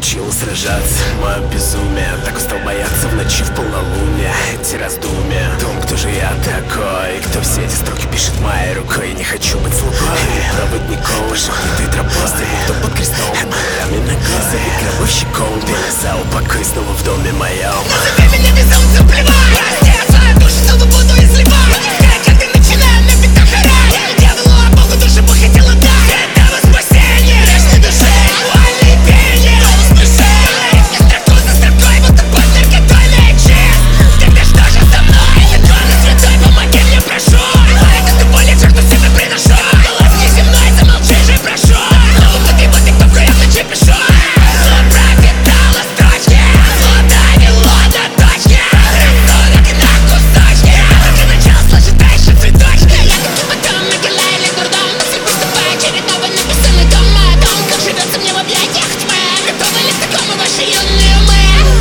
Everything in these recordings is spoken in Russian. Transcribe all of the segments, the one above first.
научил сражаться. Мое безумие, так устал бояться в ночи в полнолуние. Эти раздумья о том, кто же я такой, кто все эти строки пишет моей рукой. Не хочу быть слугой проводником, пошахнутой тропой, кто под крестом, ногами на глаз, гробовой щеком. Перелеза упокой снова в доме моем. Назови меня безумцем, плевать, раздел свою душу, снова буду изливать. Как ты начинаю на битах орать. Я не дьяволу, а Богу душу бы хотела дать. Это спасение грешной души, вуальное пение, голос мышей. Я строку за строкой, будто под наркотой начин. Тогда что же со мной? Икона святой, помоги мне, прошу. А это ты более жертву себе приношу. Голос неземной, замолчи же, прошу. Снова погибла ты, кто в кроях ночи пишу. Зло пропитало строчки, зло довело до точки. Рассудок на кусочки, только начало сложит дальше цветочки. Я как потом могила или дурдом, мысль приступая очередного написанный дом. О том, как живется мне в объятиях тьмы. Готовы ли к такому ваши юные умы?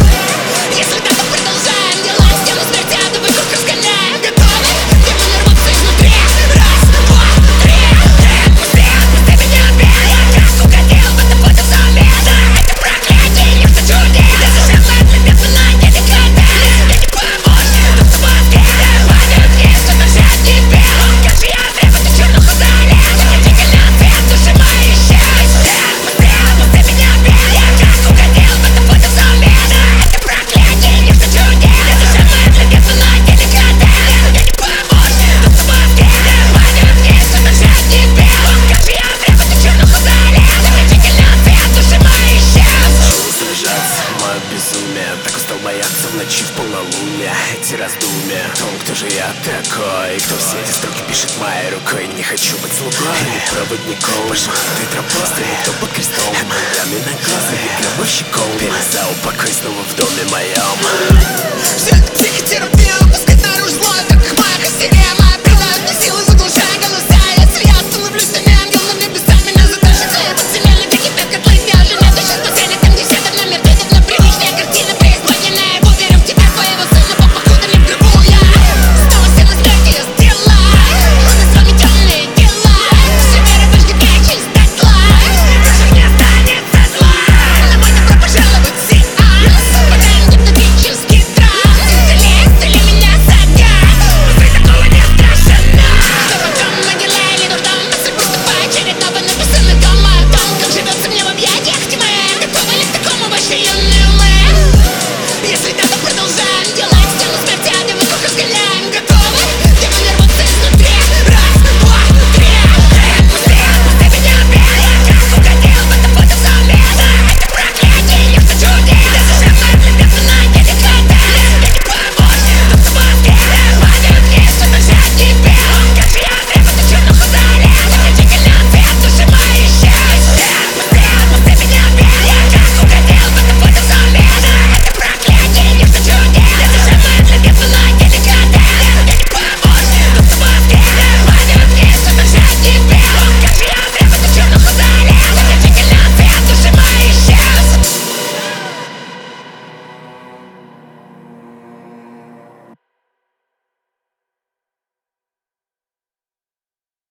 Если так, то продолжаем дела. Стену смерти адовых рук разгоняем. Готовы? Демоны рвутся изнутри. Раз, два, три. Отпусти, отпусти меня, бей. Я как угодил в это фотозоме. Да, это проклятие, не в чуде. Я зажимаю для бедственно, не декады. Я не помощник, тут спаски. Падают вниз, что дышать не пел. Как же я требую черных ударей. Отвратительный ответ, души мои исчез. Отпусти, отпусти меня, бей. Я как угодил в это фотозоме. Да, это проклятие, не в чуде. Я зажимаю для бедственно, не декады. Я не помощник, тут спаски. Падают вниз, что дышать не пел. Как же я требую черных ударей. Отвратительный ответ, души мои исчез. Сражаться, мое безумие, так устал бояться в ночи в полнолуние. Эти раздумья о том, кто же я такой, кто все эти строки пишет моей рукой. Не хочу быть слугой или проводником, пошахнутой тропой, кто под крестом, ногами на глаз, гробовой щеком. Перелеза упокой снова в доме моем.